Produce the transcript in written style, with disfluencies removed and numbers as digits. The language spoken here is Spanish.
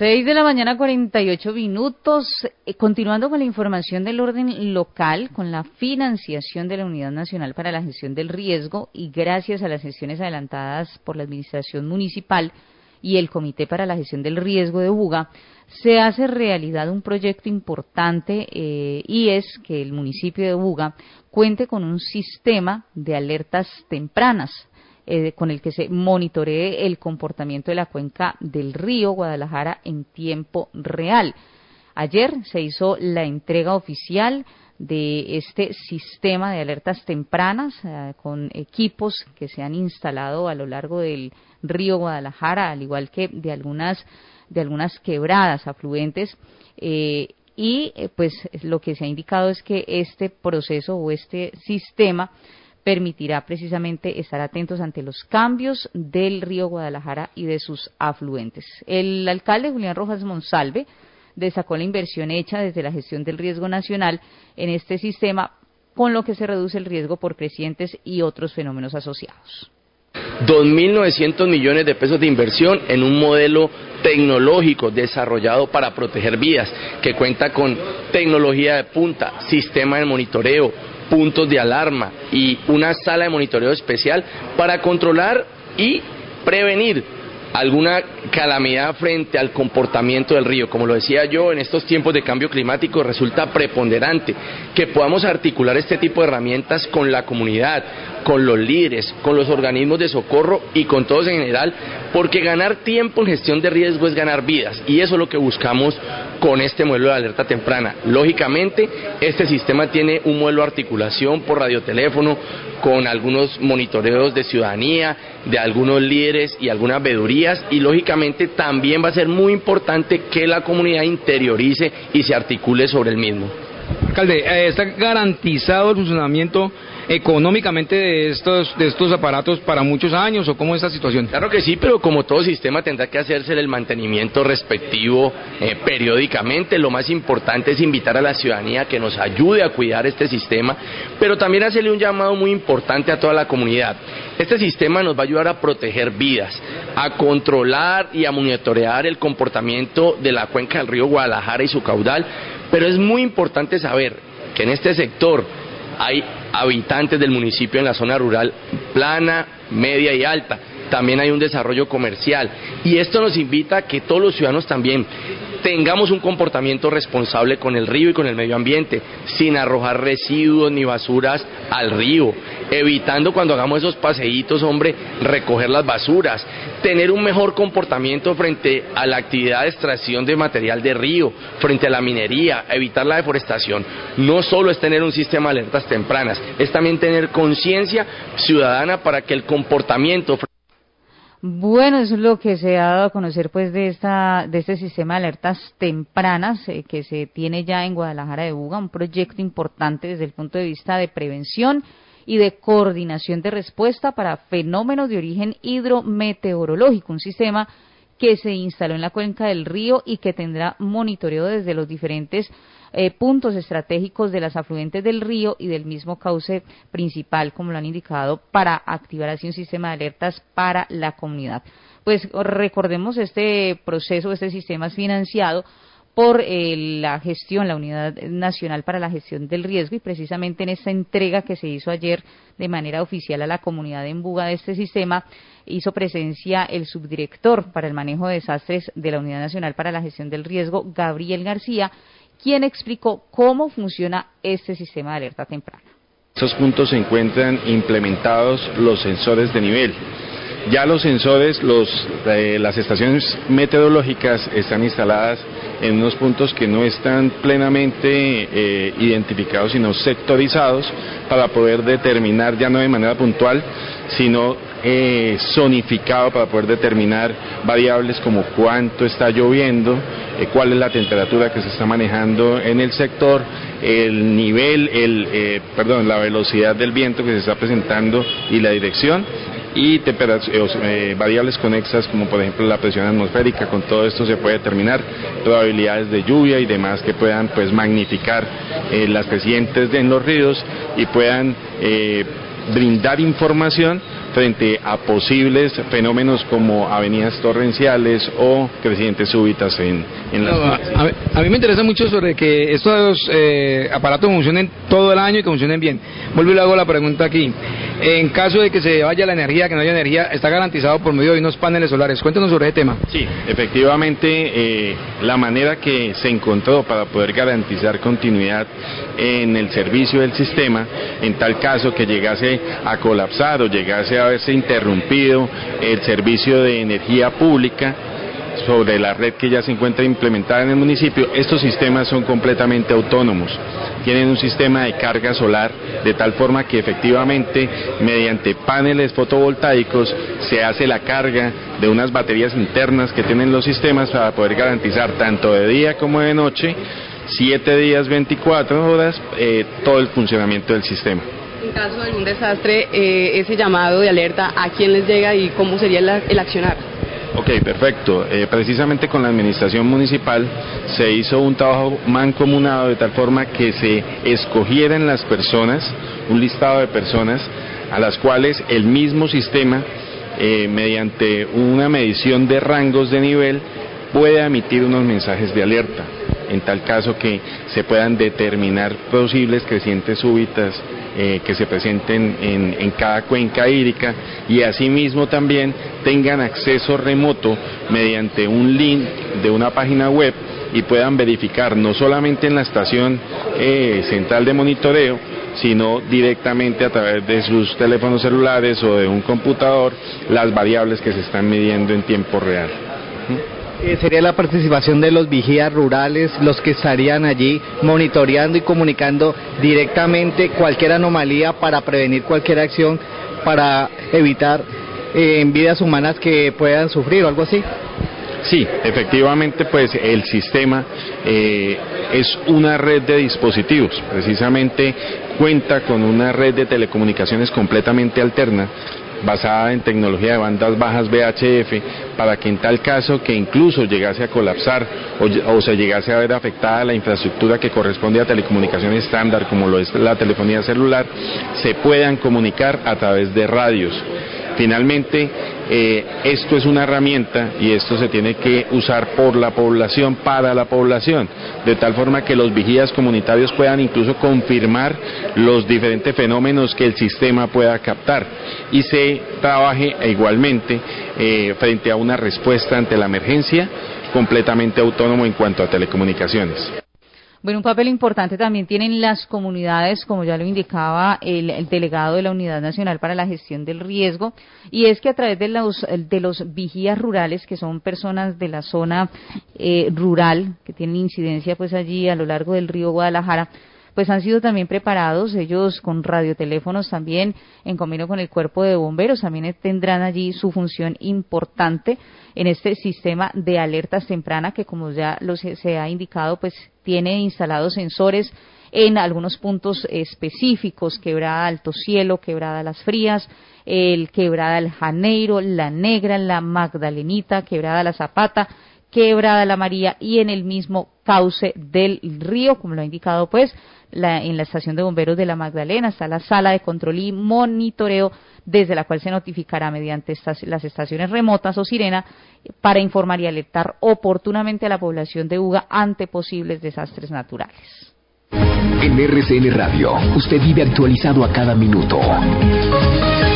6 de la mañana, 48 minutos. Continuando con la información del orden local, con la financiación de la Unidad Nacional para la Gestión del Riesgo y gracias a las gestiones adelantadas por la Administración Municipal y el Comité para la Gestión del Riesgo de Buga, se hace realidad un proyecto importante y es que el municipio de Buga cuente con un sistema de alertas tempranas con el que se monitoree el comportamiento de la cuenca del río Guadalajara en tiempo real. Ayer se hizo la entrega oficial de este sistema de alertas tempranas con equipos que se han instalado a lo largo del río Guadalajara, al igual que de algunas quebradas afluentes pues lo que se ha indicado es que este proceso o este sistema permitirá precisamente estar atentos ante los cambios del río Guadalajara y de sus afluentes. El alcalde Julián Rojas Monsalve destacó la inversión hecha desde la gestión del riesgo nacional en este sistema, con lo que se reduce el riesgo por crecientes y otros fenómenos asociados. 2.900 millones de pesos de inversión en un modelo tecnológico desarrollado para proteger vidas, que cuenta con tecnología de punta, sistema de monitoreo, puntos de alarma y una sala de monitoreo especial para controlar y prevenir alguna calamidad frente al comportamiento del río. Como lo decía yo, en estos tiempos de cambio climático resulta preponderante que podamos articular este tipo de herramientas con la comunidad, con los líderes, con los organismos de socorro y con todos en general, porque ganar tiempo en gestión de riesgo es ganar vidas, y eso es lo que buscamos con este modelo de alerta temprana. Lógicamente, este sistema tiene un modelo de articulación por radioteléfono, con algunos monitoreos de ciudadanía, de algunos líderes y algunas veedurías, y lógicamente también va a ser muy importante que la comunidad interiorice y se articule sobre el mismo. Alcalde, ¿está garantizado el funcionamiento económicamente de estos aparatos para muchos años, o cómo es esta situación? Claro que sí, pero como todo sistema tendrá que hacerse el mantenimiento respectivo periódicamente. Lo más importante es invitar a la ciudadanía que nos ayude a cuidar este sistema, pero también hacerle un llamado muy importante a toda la comunidad. Este sistema nos va a ayudar a proteger vidas, a controlar y a monitorear el comportamiento de la cuenca del río Guadalajara y su caudal, pero es muy importante saber que en este sector hay habitantes del municipio en la zona rural plana, media y alta. También hay un desarrollo comercial, y esto nos invita a que todos los ciudadanos también tengamos un comportamiento responsable con el río y con el medio ambiente, sin arrojar residuos ni basuras al río, evitando cuando hagamos esos paseitos, recoger las basuras, tener un mejor comportamiento frente a la actividad de extracción de material de río, frente a la minería, evitar la deforestación. No solo es tener un sistema de alertas tempranas, es también tener conciencia ciudadana para que el comportamiento... Bueno, eso es lo que se ha dado a conocer pues de este sistema de alertas tempranas que se tiene ya en Guadalajara de Buga, un proyecto importante desde el punto de vista de prevención y de coordinación de respuesta para fenómenos de origen hidrometeorológico, un sistema que se instaló en la cuenca del río y que tendrá monitoreo desde los diferentes puntos estratégicos de las afluentes del río y del mismo cauce principal, como lo han indicado, para activar así un sistema de alertas para la comunidad. Pues recordemos este proceso, este sistema es financiado por la Unidad Nacional para la Gestión del Riesgo, y precisamente en esta entrega que se hizo ayer de manera oficial a la comunidad en Buga de este sistema, hizo presencia el subdirector para el manejo de desastres de la Unidad Nacional para la Gestión del Riesgo, Gabriel García, quien explicó cómo funciona este sistema de alerta temprana. En estos puntos se encuentran implementados los sensores de nivel. Ya los sensores, las estaciones meteorológicas están instaladas en unos puntos que no están plenamente identificados, sino sectorizados, para poder determinar, ya no de manera puntual, sino zonificado, para poder determinar variables como cuánto está lloviendo, cuál es la temperatura que se está manejando en el sector, el nivel, la velocidad del viento que se está presentando y la dirección, y variables conexas como por ejemplo la presión atmosférica. Con todo esto se puede determinar probabilidades de lluvia y demás que puedan magnificar las crecientes en los ríos y puedan brindar información frente a posibles fenómenos como avenidas torrenciales o crecientes súbitas en las a mí me interesa mucho sobre que estos aparatos funcionen todo el año y que funcionen bien. Vuelvo y le hago la pregunta aquí. En caso de que se vaya la energía, que no haya energía, está garantizado por medio de unos paneles solares. Cuéntanos sobre ese tema. Sí, efectivamente, la manera que se encontró para poder garantizar continuidad en el servicio del sistema, en tal caso que llegase a colapsar o llegase a haberse interrumpido el servicio de energía pública sobre la red que ya se encuentra implementada en el municipio, estos sistemas son completamente autónomos. Tienen un sistema de carga solar de tal forma que efectivamente mediante paneles fotovoltaicos se hace la carga de unas baterías internas que tienen los sistemas para poder garantizar tanto de día como de noche, 7 días, 24 horas, todo el funcionamiento del sistema. En caso de algún desastre, ese llamado de alerta, ¿a quién les llega y cómo sería el accionar? Ok, perfecto. Precisamente con la administración municipal se hizo un trabajo mancomunado de tal forma que se escogieran las personas, un listado de personas a las cuales el mismo sistema, mediante una medición de rangos de nivel, puede emitir unos mensajes de alerta, en tal caso que se puedan determinar posibles crecientes súbitas que se presenten en cada cuenca hídrica, y asimismo también tengan acceso remoto mediante un link de una página web y puedan verificar no solamente en la estación central de monitoreo, sino directamente a través de sus teléfonos celulares o de un computador las variables que se están midiendo en tiempo real. Sería la participación de los vigías rurales, los que estarían allí monitoreando y comunicando directamente cualquier anomalía para prevenir cualquier acción, para evitar vidas humanas que puedan sufrir o algo así. Sí, efectivamente, pues el sistema es una red de dispositivos, precisamente cuenta con una red de telecomunicaciones completamente alterna, basada en tecnología de bandas bajas VHF, para que en tal caso que incluso llegase a colapsar o se llegase a ver afectada la infraestructura que corresponde a telecomunicaciones estándar, como lo es la telefonía celular, se puedan comunicar a través de radios. Finalmente, esto es una herramienta y esto se tiene que usar por la población, para la población, de tal forma que los vigías comunitarios puedan incluso confirmar los diferentes fenómenos que el sistema pueda captar y se trabaje igualmente frente a una respuesta ante la emergencia completamente autónomo en cuanto a telecomunicaciones. Bueno, un papel importante también tienen las comunidades, como ya lo indicaba el delegado de la Unidad Nacional para la Gestión del Riesgo, y es que a través de los vigías rurales, que son personas de la zona rural, que tienen incidencia pues allí a lo largo del río Guadalajara, pues han sido también preparados, ellos con radioteléfonos también, en convenio con el cuerpo de bomberos, también tendrán allí su función importante en este sistema de alertas temprana que, como ya se ha indicado, pues tiene instalados sensores en algunos puntos específicos: Quebrada Alto Cielo, Quebrada Las Frías, Quebrada El Janeiro, La Negra, La Magdalenita, Quebrada La Zapata, Quebrada La María, y en el mismo cauce del río, como lo ha indicado pues en la estación de bomberos de La Magdalena está la sala de control y monitoreo, desde la cual se notificará mediante las estaciones remotas o sirena para informar y alertar oportunamente a la población de Buga ante posibles desastres naturales. En RCN Radio, usted vive actualizado a cada minuto.